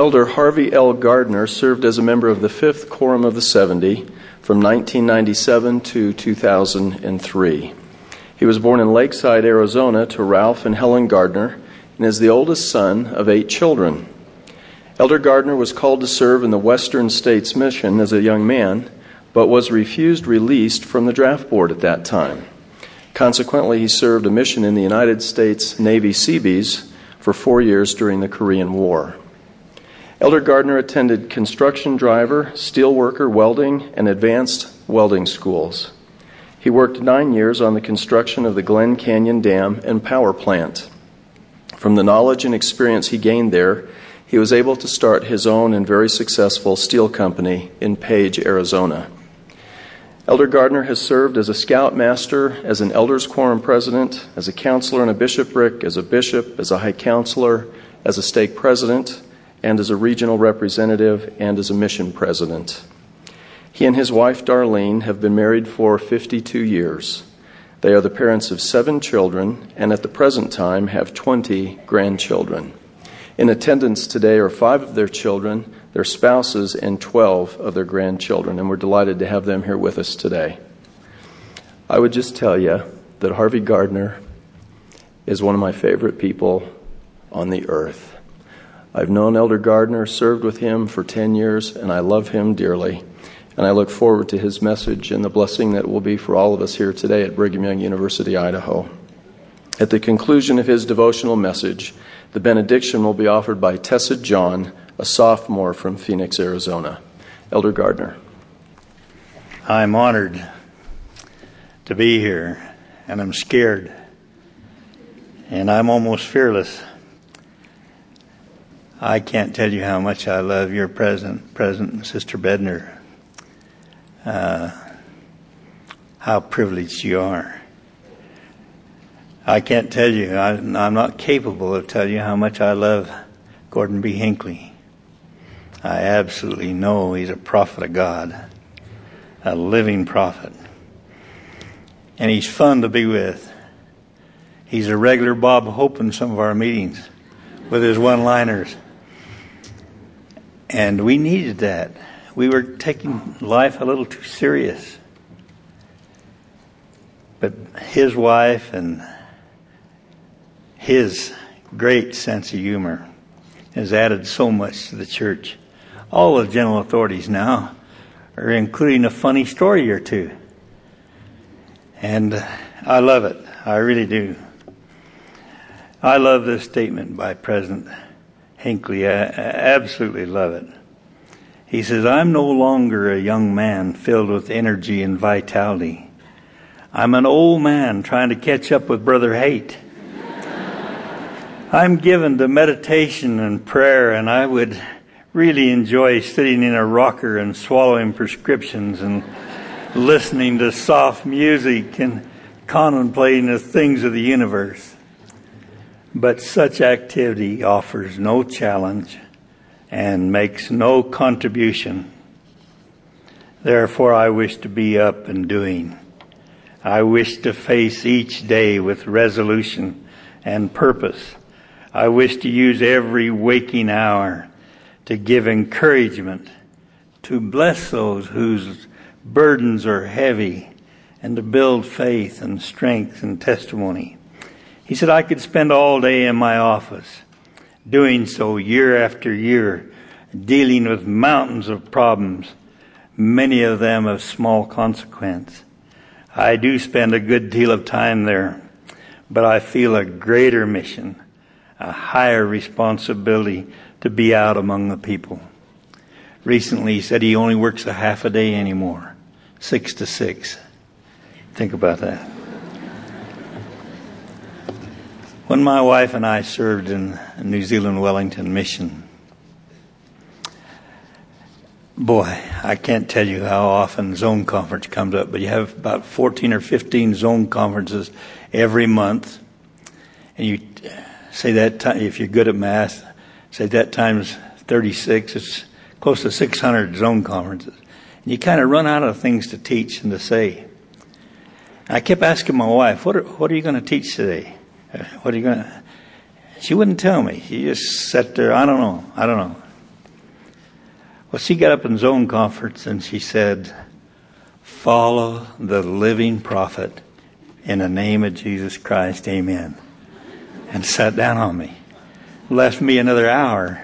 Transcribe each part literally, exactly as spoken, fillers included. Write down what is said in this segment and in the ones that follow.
Elder Harvey L. Gardner served as a member of the fifth Quorum of the seventy from nineteen ninety-seven to two thousand three. He was born in Lakeside, Arizona, to Ralph and Helen Gardner, and is the oldest son of eight children. Elder Gardner was called to serve in the Western States Mission as a young man, but was refused release from the draft board at that time. Consequently, he served a mission in the United States Navy Seabees for four years during the Korean War. Elder Gardner attended construction driver, steel worker, welding, and advanced welding schools. He worked nine years on the construction of the Glen Canyon Dam and power plant. From the knowledge and experience he gained there, he was able to start his own and very successful steel company in Page, Arizona. Elder Gardner has served as a scoutmaster, as an elders quorum president, as a counselor in a bishopric, as a bishop, as a high counselor, as a stake president, and as a regional representative, and as a mission president. He and his wife, Darlene, have been married for fifty-two years. They are the parents of seven children, and at the present time have twenty grandchildren. In attendance today are five of their children, their spouses, and twelve of their grandchildren, and we're delighted to have them here with us today. I would just tell you that Harvey Gardner is one of my favorite people on the earth. I've known Elder Gardner, served with him for ten years, and I love him dearly. And I look forward to his message and the blessing that will be for all of us here today at Brigham Young University, Idaho. At the conclusion of his devotional message, the benediction will be offered by Tessa John, a sophomore from Phoenix, Arizona. Elder Gardner. I'm honored to be here, and I'm scared, and I'm almost fearless. I can't tell you how much I love your president, President Sister Bednar. Uh, how privileged you are. I can't tell you, I, I'm not capable of telling you how much I love Gordon B. Hinckley. I absolutely know he's a prophet of God, a living prophet. And he's fun to be with. He's a regular Bob Hope in some of our meetings with his one-liners. And we needed that. We were taking life a little too serious. But his wife and his great sense of humor has added so much to the church. All the general authorities now are including a funny story or two. And I love it. I really do. I love this statement by President Hinckley. I absolutely love it. He says, I'm no longer a young man filled with energy and vitality. I'm an old man trying to catch up with Brother Haight. I'm given to meditation and prayer, and I would really enjoy sitting in a rocker and swallowing prescriptions and listening to soft music and contemplating the things of the universe. But such activity offers no challenge and makes no contribution. Therefore, I wish to be up and doing. I wish to face each day with resolution and purpose. I wish to use every waking hour to give encouragement, to bless those whose burdens are heavy, and to build faith and strength and testimony. He said, I could spend all day in my office doing so year after year, dealing with mountains of problems, many of them of small consequence. I do spend a good deal of time there, but I feel a greater mission, a higher responsibility to be out among the people. Recently, he said he only works a half a day anymore, six to six. Think about that. When my wife and I served in New Zealand Wellington Mission, boy, I can't tell you how often zone conference comes up, but you have about fourteen or fifteen zone conferences every month. And you say that time, if you're good at math, say that times thirty-six, it's close to six hundred zone conferences. And you kind of run out of things to teach and to say. And I kept asking my wife, what are, what are you going to teach today? What are you going to... She wouldn't tell me. She just sat there, I don't know, I don't know. Well, she got up in zone conference and she said, "Follow the living prophet in the name of Jesus Christ, amen." And sat down on me. Left me another hour.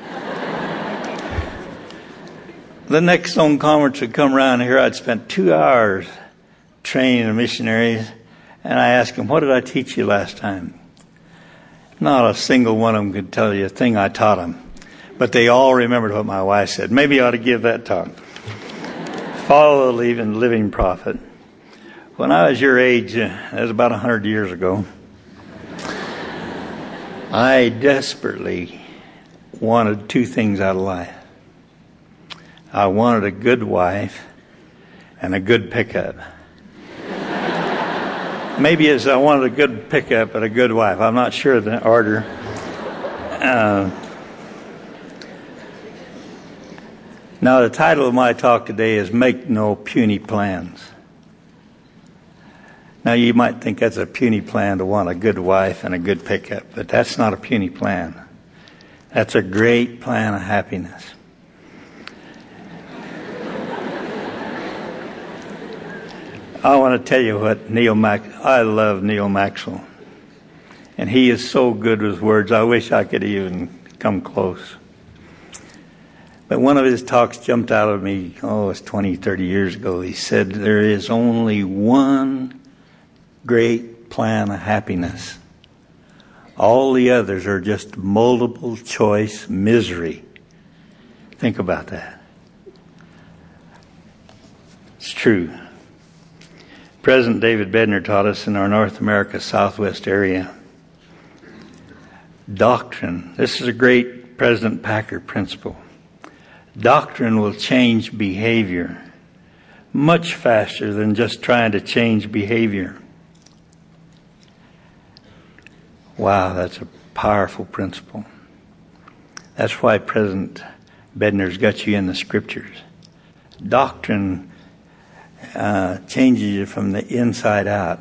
The next zone conference would come around here. I'd spent two hours training the missionaries. And I asked them, "What did I teach you last time?" Not a single one of them could tell you a thing I taught them. But they all remembered what my wife said. Maybe I ought to give that talk. Follow the living, living prophet. When I was your age, uh, that was about a hundred years ago, I desperately wanted two things out of life. I wanted a good wife and a good pickup. Maybe it's I wanted a good pickup and a good wife. I'm not sure of the order. Uh, now, the title of my talk today is Make No Puny Plans. Now, you might think that's a puny plan to want a good wife and a good pickup, but that's not a puny plan. That's a great plan of happiness. I want to tell you what Neil Max, I love Neil Maxwell. And he is so good with words. I wish I could even come close. But one of his talks jumped out of me, oh, it's twenty, thirty years ago. He said, there is only one great plan of happiness. All the others are just multiple choice misery. Think about that. It's true. President David Bednar taught us in our North America Southwest area. Doctrine. This is a great President Packer principle. Doctrine will change behavior much faster than just trying to change behavior. Wow, that's a powerful principle. That's why President Bednar's got you in the scriptures. Doctrine uh, changes you from the inside out.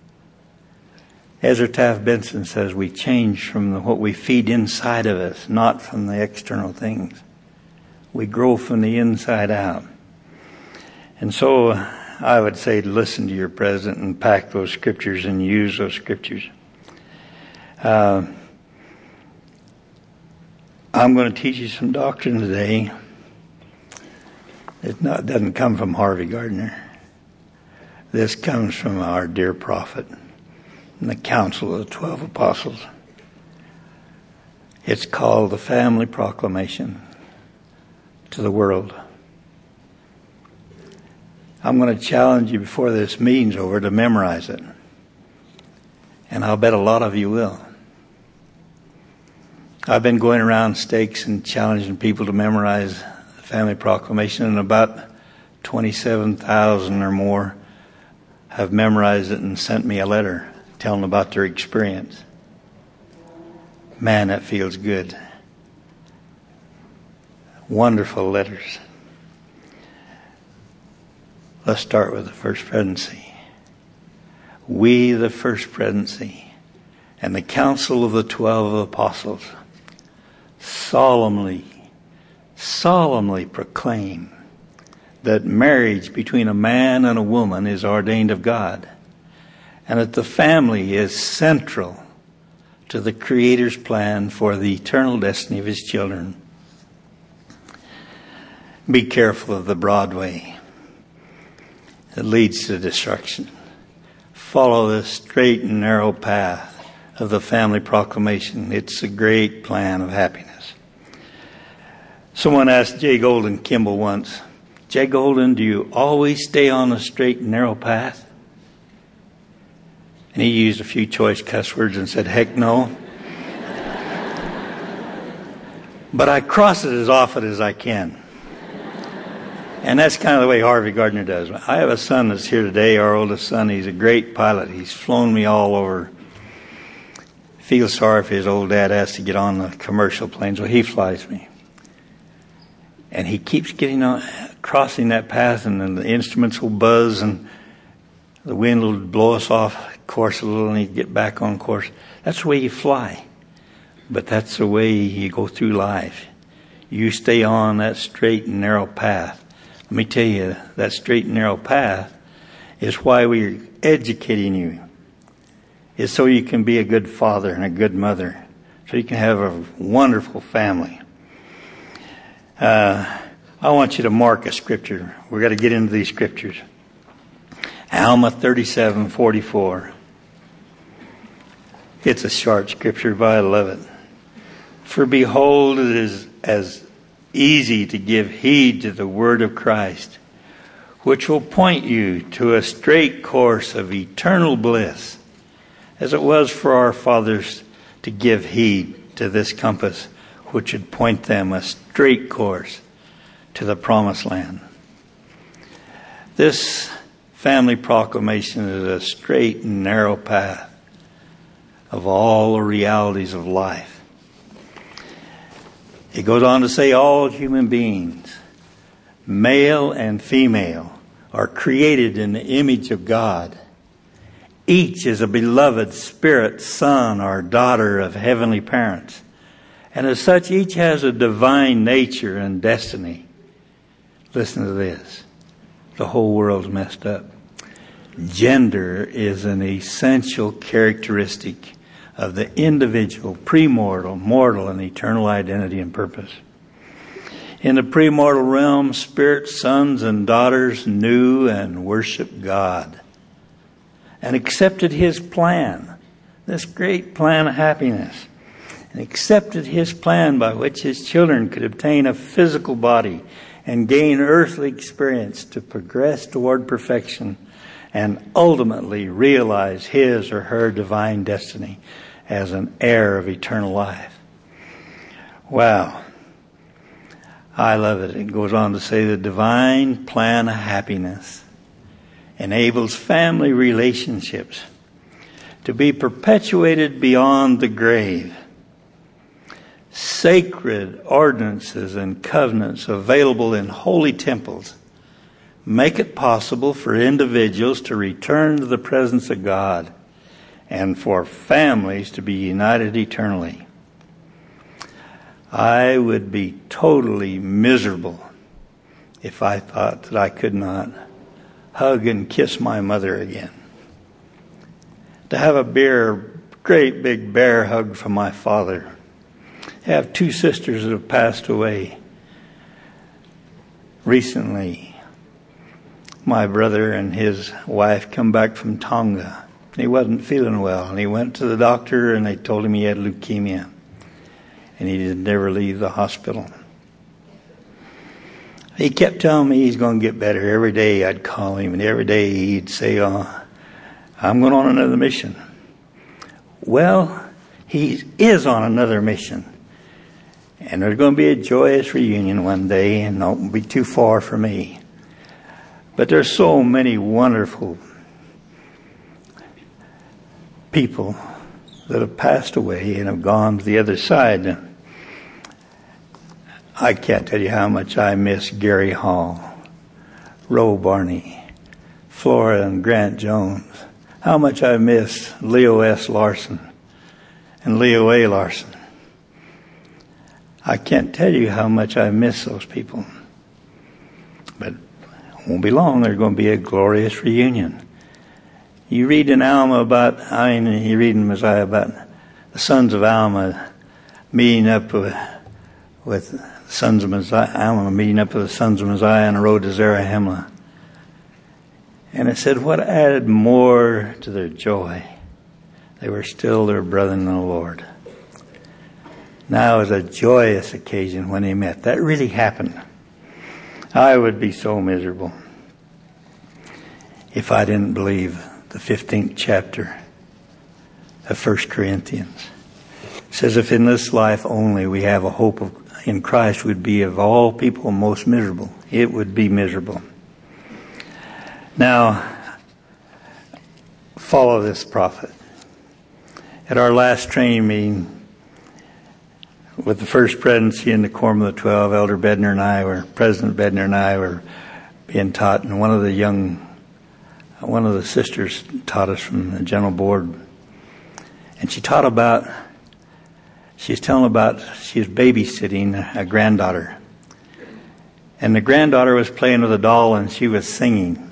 Ezra Taft Benson says we change from the, what we feed inside of us, not from the external things. We grow from the inside out. And so I would say listen to your president and pack those scriptures and use those scriptures. Uh, I'm going to teach you some doctrine today. It not, doesn't come from Harvey Gardner. This comes from our dear prophet and the council of the twelve apostles. It's called the Family Proclamation to the world. I'm going to challenge you before this meeting's over to memorize it. And I'll bet a lot of you will. I've been going around stakes and challenging people to memorize the Family Proclamation, and about twenty-seven thousand or more have memorized it and sent me a letter telling about their experience. Man, that feels good. Wonderful letters. Let's start with the First Presidency. We, the First Presidency, and the Council of the Twelve Apostles, solemnly, solemnly proclaim that marriage between a man and a woman is ordained of God, and that the family is central to the Creator's plan for the eternal destiny of His children. Be careful of the broad way that leads to destruction. Follow the straight and narrow path of the Family Proclamation. It's a great plan of happiness. Someone asked Jay Golden Kimball once, Jay Golden, do you always stay on the straight and narrow path? And he used a few choice cuss words and said, heck no. But I cross it as often as I can. And that's kind of the way Harvey Gardner does. I have a son that's here today, our oldest son. He's a great pilot. He's flown me all over. Feels sorry for his old dad has to get on the commercial planes. Well, he flies me. And he keeps getting on, crossing that path, and then the instruments will buzz and the wind will blow us off course a little, and you get back on course. That's the way you fly. But that's the way you go through life. you stay on that straight and narrow path. Let me tell you, that straight and narrow path is why we're educating you. It's so you can be a good father and a good mother. So you can have a wonderful family. Uh, I want you to mark a scripture. We've got to get into these scriptures. Alma thirty-seven forty-four. It's a short scripture, but I love it. For behold, it is as easy to give heed to the word of Christ, which will point you to a straight course of eternal bliss, as it was for our fathers to give heed to this compass, which would point them a straight course to the promised land. This family proclamation is a straight and narrow path of all the realities of life. It goes on to say all human beings, male and female, are created in the image of God. Each is a beloved spirit son or daughter of heavenly parents. And as such, each has a divine nature and destiny. Listen to this. The whole world's messed up. Gender is an essential characteristic of the individual, premortal, mortal, and eternal identity and purpose. In the premortal realm, spirit sons and daughters knew and worshiped God and accepted His plan, this great plan of happiness, and accepted His plan by which His children could obtain a physical body and gain earthly experience to progress toward perfection and ultimately realize his or her divine destiny as an heir of eternal life. Wow. I love it. It goes on to say the divine plan of happiness enables family relationships to be perpetuated beyond the grave. Sacred ordinances and covenants available in holy temples make it possible for individuals to return to the presence of God and for families to be united eternally. I would be totally miserable if I thought that I could not hug and kiss my mother again. To have a bear, great big bear hug from my father. I have two sisters that have passed away recently. My brother and his wife come back from Tonga. He wasn't feeling well, and he went to the doctor, and they told him he had leukemia, and he didn't ever leave the hospital. He kept telling me he's going to get better. Every day I'd call him, and every day he'd say, oh, I'm going on another mission. Well, he is on another mission. And there's going to be a joyous reunion one day, and it won't be too far for me. But there's so many wonderful people that have passed away and have gone to the other side. I can't tell you how much I miss Gary Hall, Roe Barney, Flora and Grant Jones. How much I miss Leo S. Larson and Leo A. Larson. I can't tell you how much I miss those people. But it won't be long. There's going to be a glorious reunion. You read in Alma about, I mean, you read in Mosiah about the sons of Alma meeting up with, with the sons of Mosiah, Alma meeting up with the sons of Mosiah on the road to Zarahemla. And it said, what added more to their joy? They were still their brethren in the Lord. Now is a joyous occasion when they met. That really happened. I would be so miserable if I didn't believe the fifteenth chapter of First Corinthians. It says, if in this life only we have a hope of, in Christ, we'd be of all people most miserable. It would be miserable. Now, follow this prophet. At our last training meeting, with the first presidency in the Quorum of the Twelve, Elder Bednar and I were, President Bednar and I were being taught, and one of the young, one of the sisters taught us from the General Board, and she taught about, She's telling about she was babysitting a granddaughter. And the granddaughter was playing with a doll and she was singing.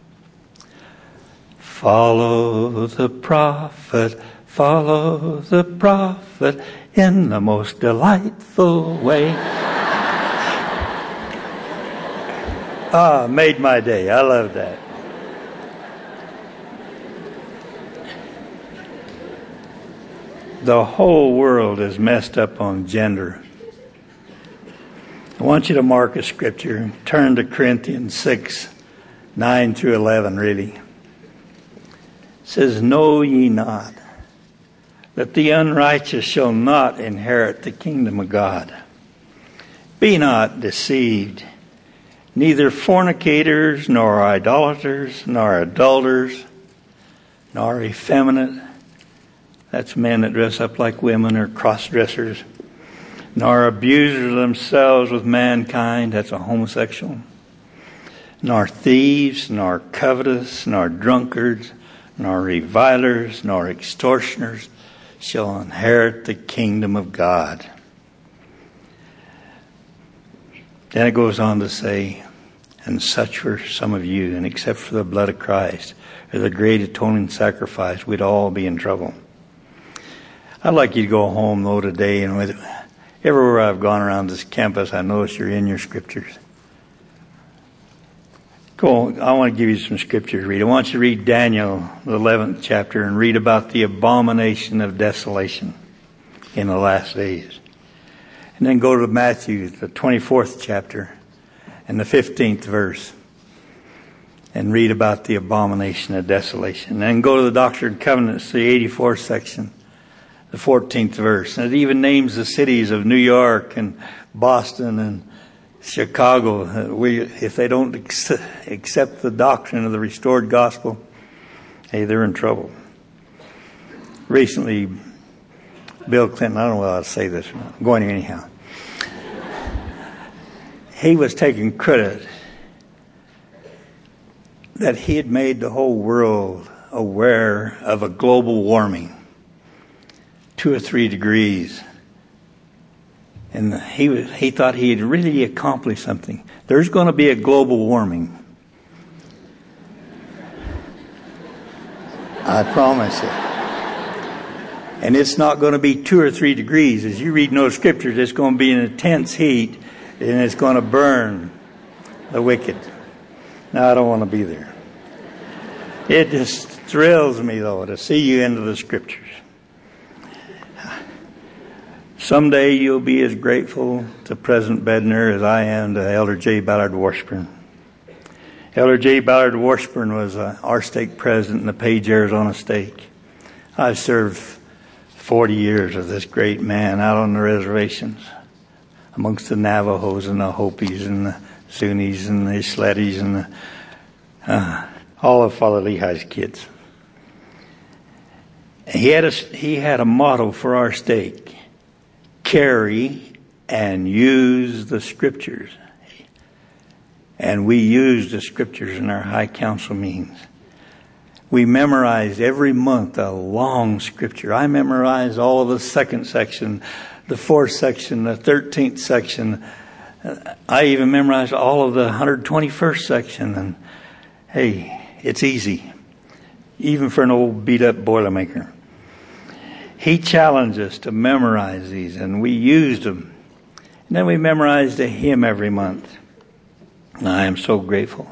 Follow the prophet, follow the prophet in the most delightful way. Ah, made my day. I love that. The whole world is messed up on gender. I want you to mark a scripture. Turn to Corinthians six, nine through eleven, really. It says, know ye not that the unrighteous shall not inherit the kingdom of God? Be not deceived. Neither fornicators, nor idolaters, nor adulterers, nor effeminate. That's men that dress up like women or cross-dressers. Nor abusers of themselves with mankind. That's a homosexual. Nor thieves, nor covetous, nor drunkards, nor revilers, nor extortioners shall inherit the kingdom of God. Then it goes on to say, and such were some of you, and except for the blood of Christ, or the great atoning sacrifice, we'd all be in trouble. I'd like you to go home, though, today, and with everywhere I've gone around this campus, I notice you're in your scriptures. Go, I want to give you some scriptures to read. I want you to read Daniel, the eleventh chapter, and read about the abomination of desolation in the last days. And then go to Matthew, the twenty-fourth chapter, and the fifteenth verse, and read about the abomination of desolation. And then go to the Doctrine and Covenants, the eighty-fourth section, the fourteenth verse. And it even names the cities of New York and Boston and Chicago. We, if they don't accept the doctrine of the restored gospel, hey, they're in trouble. Recently, Bill Clinton, I don't know how to say this, I'm going to anyhow. He was taking credit that he had made the whole world aware of a global warming, two or three degrees. And he was, he thought he had really accomplished something. There's going to be a global warming. I promise you. And it's not going to be two or three degrees. As you read in those scriptures, it's going to be an intense heat, and it's going to burn the wicked. Now, I don't want to be there. It just thrills me, though, to see you into the scriptures. Someday you'll be as grateful to President Bednar as I am to Elder J. Ballard Washburn. Elder J. Ballard Washburn was uh, our stake president in the Page, Arizona stake. I served forty years of this great man out on the reservations amongst the Navajos and the Hopis and the Sunnis and the Ishletis and the, uh, all of Father Lehi's kids. He had a, he had a motto for our stake. Carry and use the scriptures. And we use the scriptures in our high council meetings. We memorized every month a long scripture. I memorized all of the second section, the fourth section, the thirteenth section. I even memorized all of the one hundred twenty-first section. And hey, it's easy, even for an old beat up Boilermaker. He challenged us to memorize these, and we used them. And then we memorized a hymn every month. And I am so grateful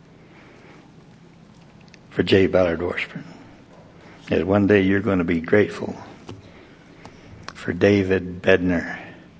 for J. Ballard Washburn. That one day you're going to be grateful for David Bednar.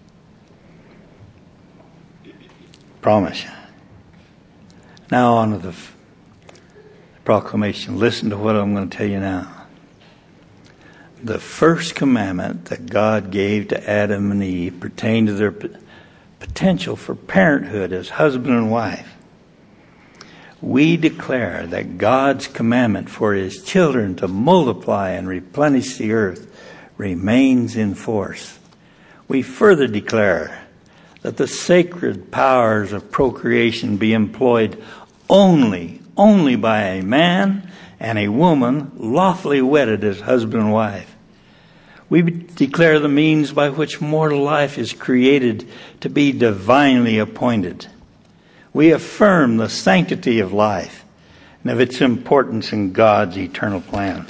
Promise you. Now on to the proclamation. Listen to what I'm going to tell you now. The first commandment that God gave to Adam and Eve pertained to their p- potential for parenthood as husband and wife. We declare that God's commandment for His children to multiply and replenish the earth remains in force. We further declare that the sacred powers of procreation be employed only, only by a man and a woman lawfully wedded as husband and wife. We declare the means by which mortal life is created to be divinely appointed. We affirm the sanctity of life and of its importance in God's eternal plan.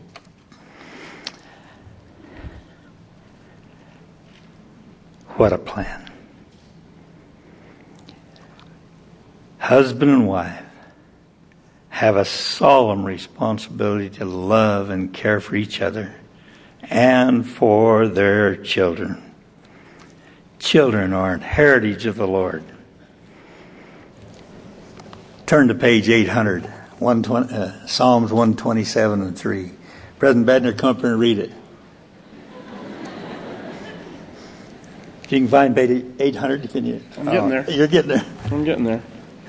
What a plan. Husband and wife have a solemn responsibility to love and care for each other and for their children. Children are an heritage of the Lord. Turn to page eight hundred, one twenty, uh, Psalms one twenty-seven and three. President Bednar, come up here and read it. If you can find page eight hundred, can you? I'm getting oh, there. You're getting there. I'm getting there.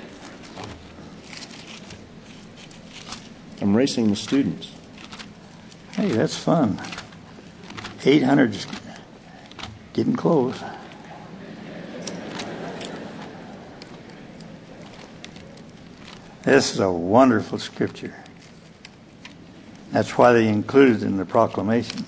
I'm racing the students. Hey, that's fun. eight hundred's getting close. This is a wonderful scripture. That's why they included it in the proclamation.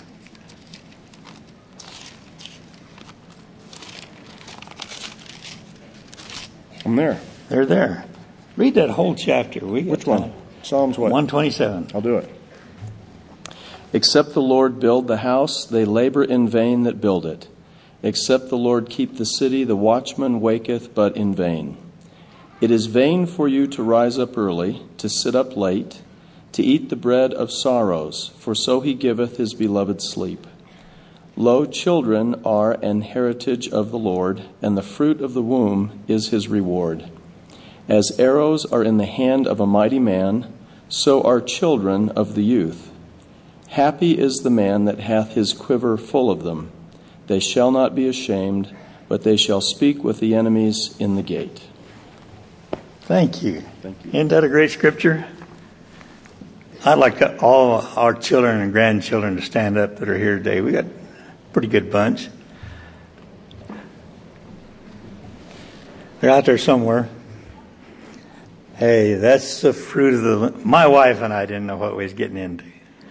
I'm there. They're there. Read that whole chapter. We Which one? Psalms what? one twenty-seven. I'll do it. Except the Lord build the house, they labor in vain that build it. Except the Lord keep the city, the watchman waketh but in vain. It is vain for you to rise up early, to sit up late, to eat the bread of sorrows, for so he giveth his beloved sleep. Lo, children are an heritage of the Lord, and the fruit of the womb is his reward. As arrows are in the hand of a mighty man, so are children of the youth. Happy is the man that hath his quiver full of them. They shall not be ashamed, but they shall speak with the enemies in the gate. Thank you. Thank you. Isn't that a great scripture? I'd like all our children and grandchildren to stand up that are here today. We got a pretty good bunch. They're out there somewhere. Hey, that's the fruit of the... My wife and I didn't know what we was getting into.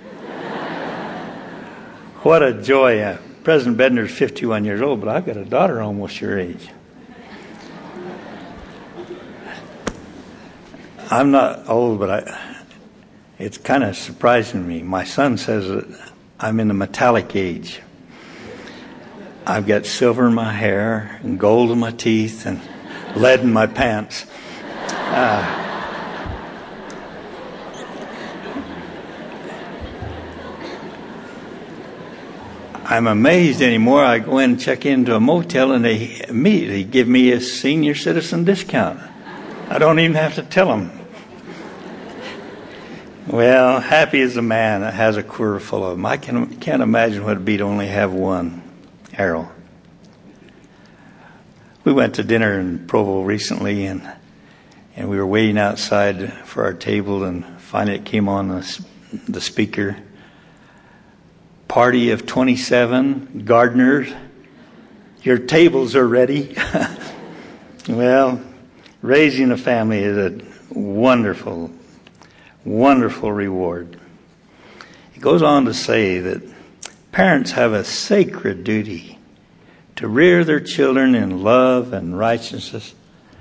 What a joy. Uh, President Bednar's fifty-one years old, but I've got a daughter almost your age. I'm not old, but I, it's kind of surprising me. My son says that I'm in the metallic age. I've got silver in my hair and gold in my teeth and lead in my pants. Uh, I'm amazed anymore. I go in and check into a motel and they immediately give me a senior citizen discount. I don't even have to tell them. Well, happy is the man that has a quiver full of them. I can, can't imagine what it'd be to only have one arrow. We went to dinner in Provo recently, and and we were waiting outside for our table, and finally it came on the, the speaker. Party of twenty-seven gardeners. Your tables are ready. Well, raising a family is a wonderful, wonderful reward. It goes on to say that parents have a sacred duty to rear their children in love and righteousness,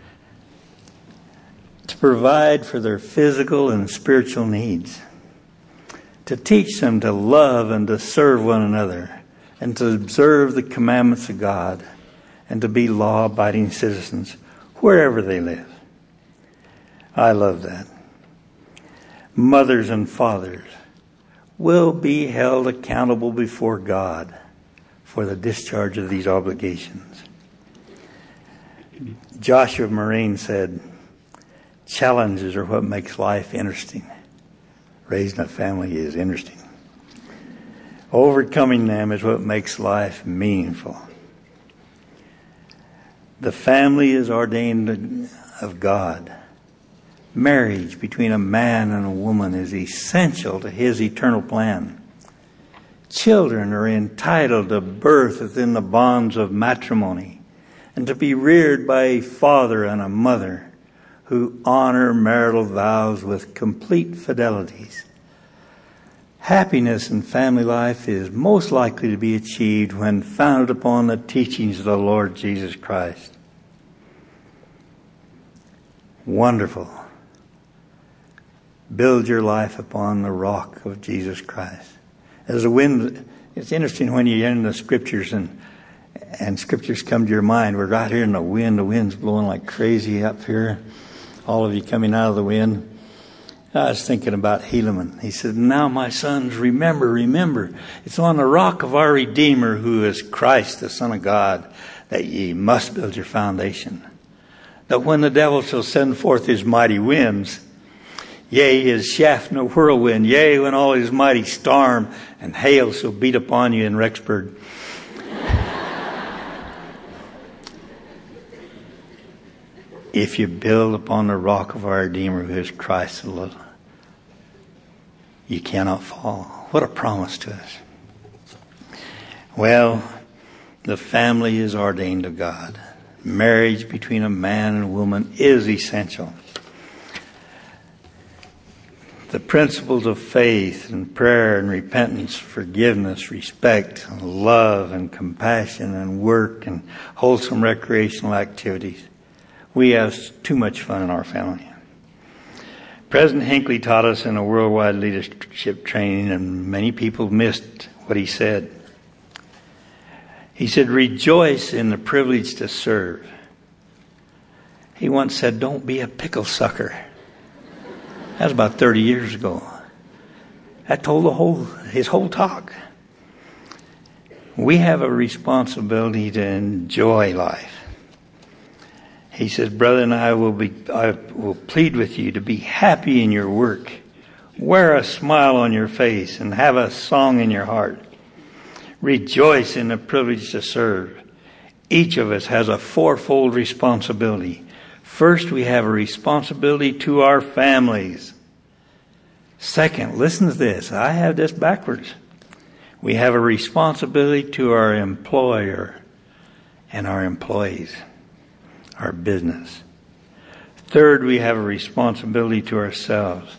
to provide for their physical and spiritual needs, to teach them to love and to serve one another, and to observe the commandments of God, and to be law-abiding citizens wherever they live. I love that. Mothers and fathers will be held accountable before God for the discharge of these obligations. Joshua Moraine said, challenges are what makes life interesting. Raising a family is interesting. Overcoming them is what makes life meaningful. The family is ordained of God. Marriage between a man and a woman is essential to his eternal plan. Children are entitled to birth within the bonds of matrimony and to be reared by a father and a mother who honor marital vows with complete fidelities. Happiness in family life is most likely to be achieved when founded upon the teachings of the Lord Jesus Christ. Wonderful. Build your life upon the rock of Jesus Christ. As the wind, it's interesting when you enter the scriptures and and scriptures come to your mind. We're right here in the wind. The wind's blowing like crazy up here. All of you coming out of the wind. I was thinking about Helaman. He said, now my sons, remember, remember, it's on the rock of our Redeemer, who is Christ, the Son of God, that ye must build your foundation. That when the devil shall send forth his mighty winds, yea, his shaft in a whirlwind, yea, when all his mighty storm and hail shall beat upon you in Rexburg. If you build upon the rock of our Redeemer, who is Christ, you cannot fall. What a promise to us. Well, the family is ordained of God. Marriage between a man and a woman is essential. The principles of faith and prayer and repentance, forgiveness, respect, love and compassion and work and wholesome recreational activities. We have too much fun in our family. President Hinckley taught us in a worldwide leadership training, and many people missed what he said. He said, rejoice in the privilege to serve. He once said, don't be a pickle sucker. That was about thirty years ago. That told the whole, his whole talk. We have a responsibility to enjoy life. He says, brother, and I will be, I will plead with you to be happy in your work. Wear a smile on your face and have a song in your heart. Rejoice in the privilege to serve. Each of us has a fourfold responsibility. First, we have a responsibility to our families. Second, listen to this. I have this backwards. We have a responsibility to our employer and our employees. Our business. Third, we have a responsibility to ourselves.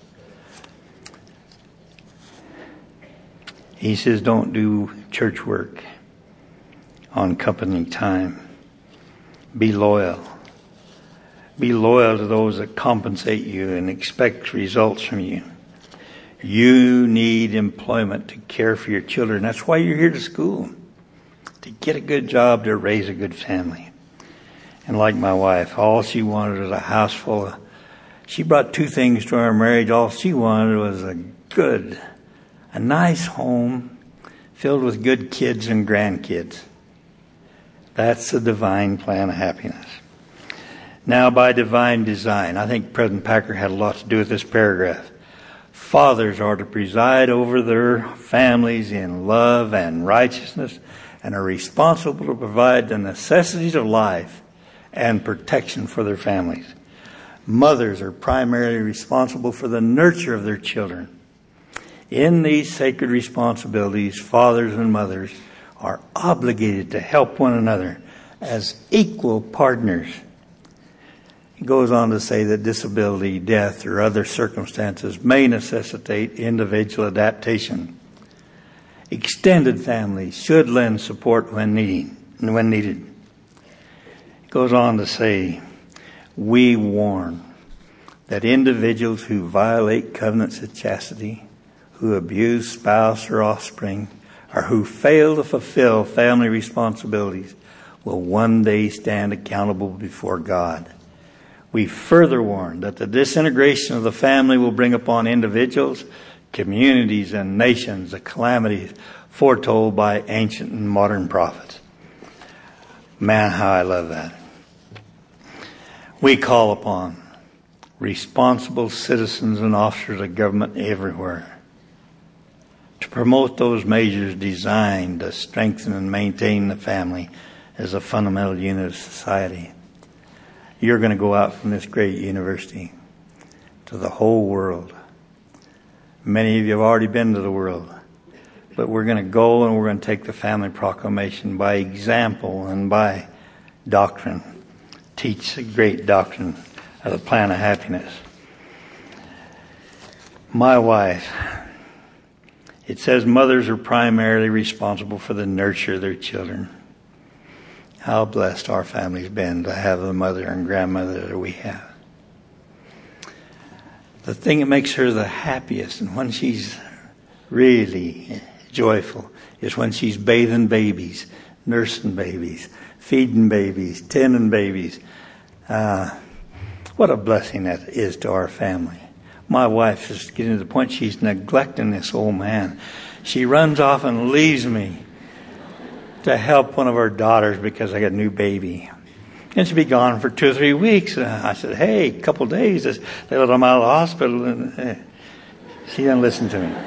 He says, don't do church work on company time. Be loyal. Be loyal to those that compensate you and expect results from you. You need employment to care for your children. That's why you're here to school. To get a good job, to raise a good family. And like my wife, all she wanted was a house full of, she brought two things to our marriage. All she wanted was a good, a nice home filled with good kids and grandkids. That's the divine plan of happiness. Now, by divine design, I think President Packer had a lot to do with this paragraph. Fathers are to preside over their families in love and righteousness and are responsible to provide the necessities of life and protection for their families. Mothers are primarily responsible for the nurture of their children. In these sacred responsibilities, fathers and mothers are obligated to help one another as equal partners. He goes on to say that disability, death, or other circumstances may necessitate individual adaptation. Extended families should lend support when needing, when needed. Goes on to say, we warn that individuals who violate covenants of chastity, who abuse spouse or offspring, or who fail to fulfill family responsibilities will one day stand accountable before God. We further warn that the disintegration of the family will bring upon individuals, communities, and nations the calamities foretold by ancient and modern prophets. Man, how I love that. We call upon responsible citizens and officers of government everywhere to promote those measures designed to strengthen and maintain the family as a fundamental unit of society. You're going to go out from this great university to the whole world. Many of you have already been to the world, but we're going to go and we're going to take the family proclamation by example and by doctrine. Teach the great doctrine of the plan of happiness. My wife It says mothers are primarily responsible for the nurture of their children. How blessed our family's been to have the mother and grandmother that we have. The thing that makes her the happiest and when she's really joyful is when she's bathing babies, nursing babies, feeding babies, tending babies. Uh, what a blessing that is to our family. My wife is getting to the point she's neglecting this old man. She runs off and leaves me to help one of her daughters because I got a new baby. And she'd be gone for two or three weeks. Uh, I said, hey, a couple of days. They let them out of the hospital. And uh, she doesn't listen to me.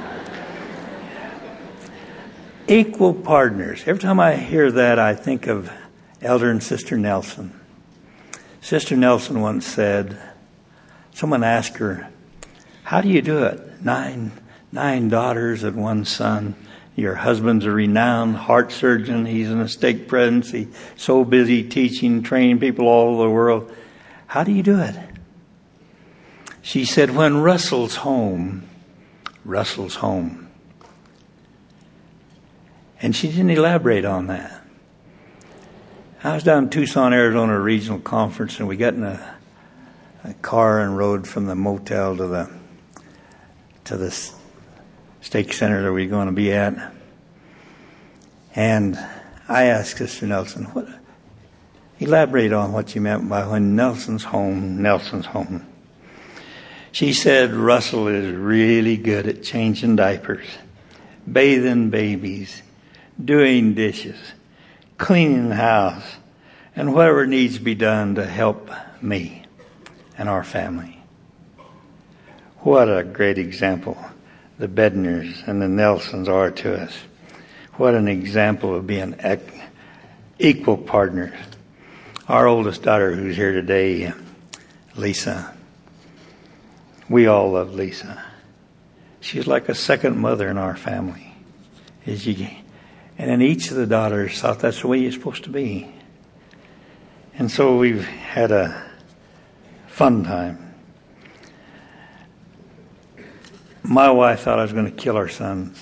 Equal partners. Every time I hear that, I think of Elder and Sister Nelson. Sister Nelson once said, someone asked her, how do you do it? Nine, nine daughters and one son. Your husband's a renowned heart surgeon. He's in a stake presidency, so busy teaching, training people all over the world. How do you do it? She said, when Russell's home, Russell's home. And she didn't elaborate on that. I was down in Tucson, Arizona, regional conference, and we got in a, a car and rode from the motel to the to the stake center that we were going to be at. And I asked Sister Nelson, what, elaborate on what you meant by when Nelson's home, Nelson's home. She said Russell is really good at changing diapers, bathing babies, doing dishes, cleaning the house, and whatever needs to be done to help me and our family. What a great example the Bedners and the Nelsons are to us. What an example of being equal partners. Our oldest daughter who's here today, Lisa, we all love Lisa. She's like a second mother in our family. Is she? And then each of the daughters thought that's the way you're supposed to be. And so we've had a fun time. My wife thought I was going to kill our sons.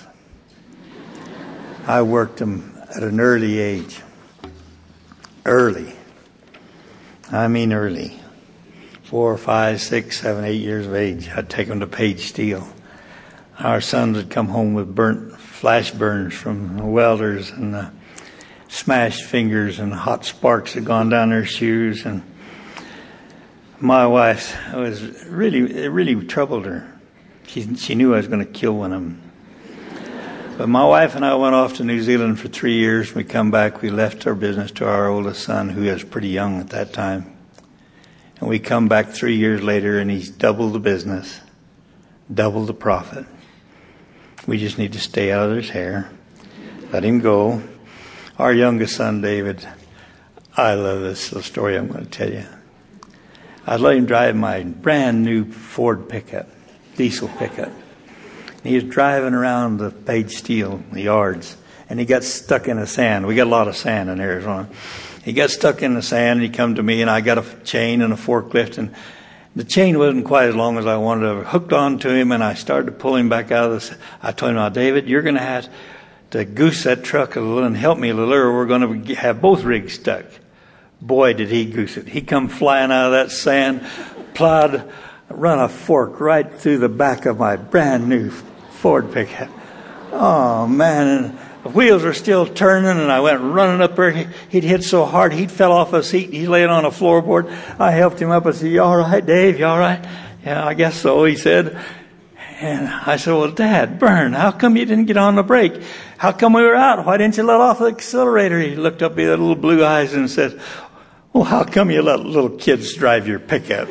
I worked them at an early age. Early. I mean early. Four, five, six, seven, eight years of age. I'd take them to Page Steel. Our sons would come home with burnt flash burns from the welders and the smashed fingers and hot sparks had gone down their shoes. And my wife was really, it really troubled her. She, she knew I was going to kill one of them. But my wife and I went off to New Zealand for three years. We come back, we left our business to our oldest son, who was pretty young at that time. And we come back three years later, and he's doubled the business, doubled the profit. We just need to stay out of his hair, let him go. Our youngest son, David, I love this little story I'm going to tell you. I let him drive my brand new Ford pickup, diesel pickup. He was driving around the Page Steel, the yards, and he got stuck in the sand. We got a lot of sand in Arizona. He got stuck in the sand, and he come to me, and I got a chain and a forklift, and the chain wasn't quite as long as I wanted. I hooked on to him, and I started to pull him back out of this. I told him, now, David, you're going to have to goose that truck a little and help me a little, or we're going to have both rigs stuck. Boy, did he goose it. He come flying out of that sand, plowed, run a fork right through the back of my brand new Ford pickup. Oh, man. And the wheels were still turning, and I went running up there. He'd hit so hard, he'd fell off a seat. He laid on a floorboard. I helped him up. I said, you all right, Dave? You all right? Yeah, I guess so, he said. And I said, well, Dad, Bern, how come you didn't get on the brake? How come we were out? Why didn't you let off the accelerator? He looked up with little blue eyes and said, well, how come you let little kids drive your pickup?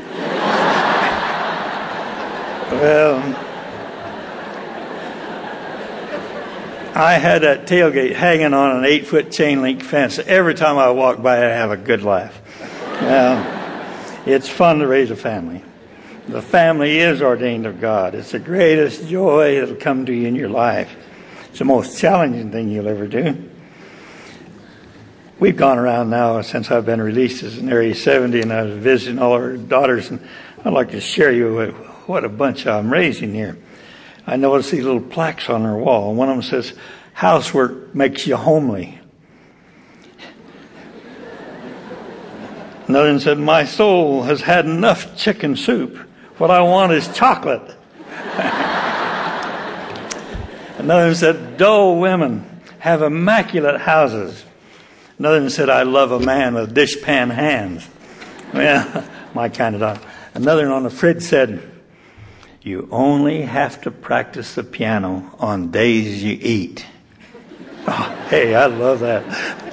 Well, I had that tailgate hanging on an eight-foot chain link fence. Every time I walk by, I have a good laugh. Well, it's fun to raise a family. The family is ordained of God. It's the greatest joy that'll come to you in your life. It's the most challenging thing you'll ever do. We've gone around now since I've been released as an Area seventy, and I was visiting all our daughters, and I'd like to share you what a bunch I'm raising here. I noticed these little plaques on their wall. One of them says, housework makes you homely. Another one said, my soul has had enough chicken soup. What I want is chocolate. Another one said, dull women have immaculate houses. Another one said, I love a man with dishpan hands. Well, my kind of dog. Another one on the fridge said, you only have to practice the piano on days you eat. Oh, hey, I love that.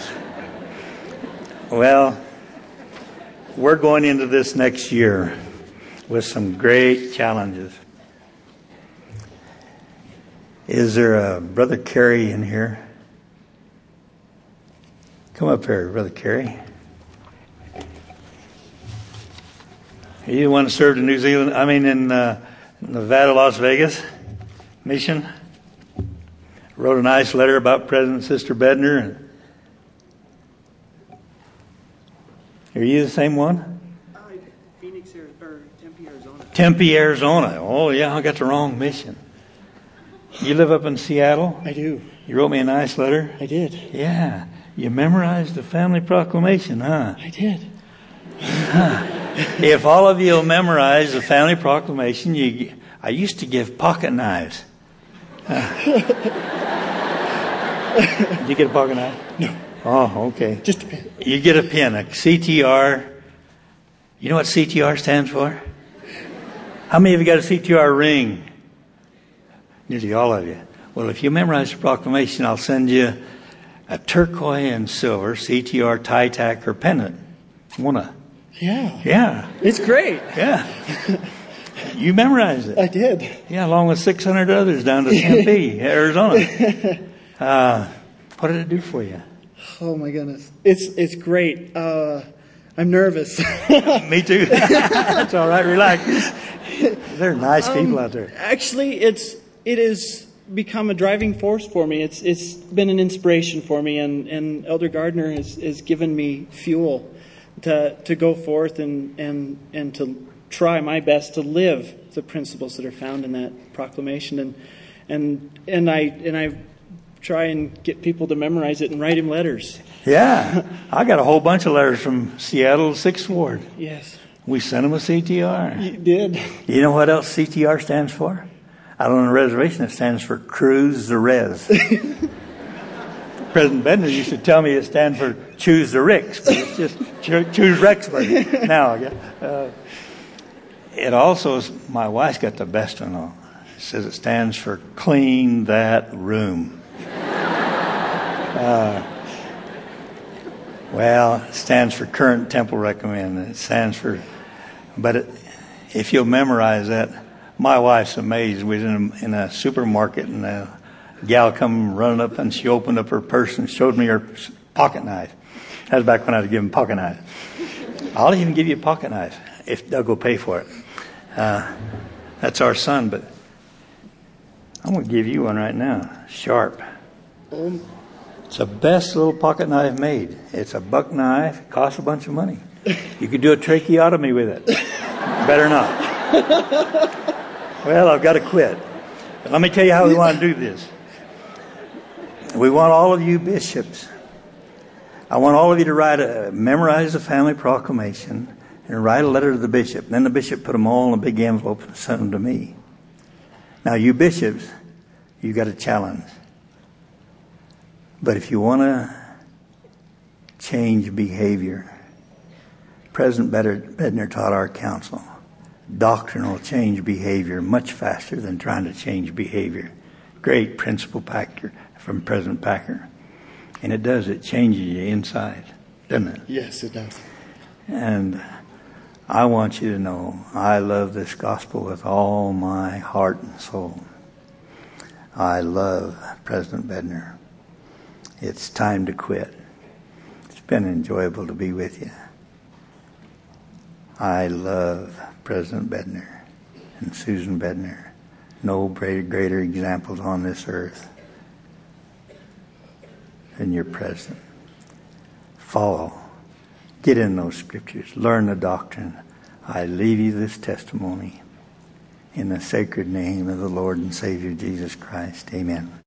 Well, we're going into this next year with some great challenges. Is there a Brother Carey in here? Come up here, Brother Carey. Are you the one that served in New Zealand? I mean, in uh, Nevada, Las Vegas mission? Wrote a nice letter about President Sister Bednar. Are you the same one? Uh, Phoenix or Tempe, Arizona. Tempe, Arizona. Oh, yeah, I got the wrong mission. You live up in Seattle? I do. You wrote me a nice letter? I did. Yeah. You memorized the family proclamation, huh? I did. Huh. If all of you will memorize the family proclamation, you, I used to give pocket knives. Huh. Did you get a pocket knife? No. Oh, okay. Just a pen. You get a pen, a C T R. You know what C T R stands for? How many of you got a C T R ring? Nearly all of you. Well, if you memorize the proclamation, I'll send you a turquoise and silver C T R tie tack or pendant. Wanna? Yeah. Yeah. It's great. Yeah. You memorized it. I did. Yeah, along with six hundred others down to Tempe, Arizona. Uh, what did it do for you? Oh my goodness. It's it's great. Uh, I'm nervous. Me too. That's all right. Relax. They're nice um, people out there. Actually, it's it has become a driving force for me. It's it's been an inspiration for me, and, and Elder Gardner has, has given me fuel to to go forth and, and and to try my best to live the principles that are found in that proclamation, and and and I and I try and get people to memorize it and write him letters. Yeah, I got a whole bunch of letters from Seattle Sixth Ward. Yes, we sent them a C T R. You did. You know what else C T R stands for? Out on the reservation, it stands for Cruise the Res. President Bednar used to tell me it stands for Choose the Ricks, but it's just Choose Rexburg. Now, uh, it also is, my wife's got the best one on. It says it stands for Clean That Room. Uh, well, it stands for Current Temple Recommend. It stands for, but it, if you'll memorize that, my wife's amazed. We was in a, in a supermarket, and a gal come running up, and she opened up her purse and showed me her pocket knife. That was back when I was giving pocket knives. I'll even give you a pocket knife if Doug will pay for it. Uh, that's our son, but I'm going to give you one right now. Sharp. Um, It's the best little pocket knife made. It's a buck knife. It costs a bunch of money. You could do a tracheotomy with it. Better not. Well, I've got to quit. But let me tell you how we want to do this. We want all of you bishops. I want all of you to write a, memorize the family proclamation and write a letter to the bishop. And then the bishop put them all in a big envelope and sent them to me. Now, you bishops, you got a challenge. But if you want to change behavior, President Bednar taught our council, doctrinal change behavior much faster than trying to change behavior. Great principle Packer from President Packer. And it does, it changes you inside, doesn't it? Yes, it does. And I want you to know I love this gospel with all my heart and soul. I love President Bednar. It's time to quit. It's been enjoyable to be with you. I love President Bednar and Susan Bednar. No greater examples on this earth than your president. Follow. Get in those scriptures. Learn the doctrine. I leave you this testimony. In the sacred name of the Lord and Savior Jesus Christ. Amen.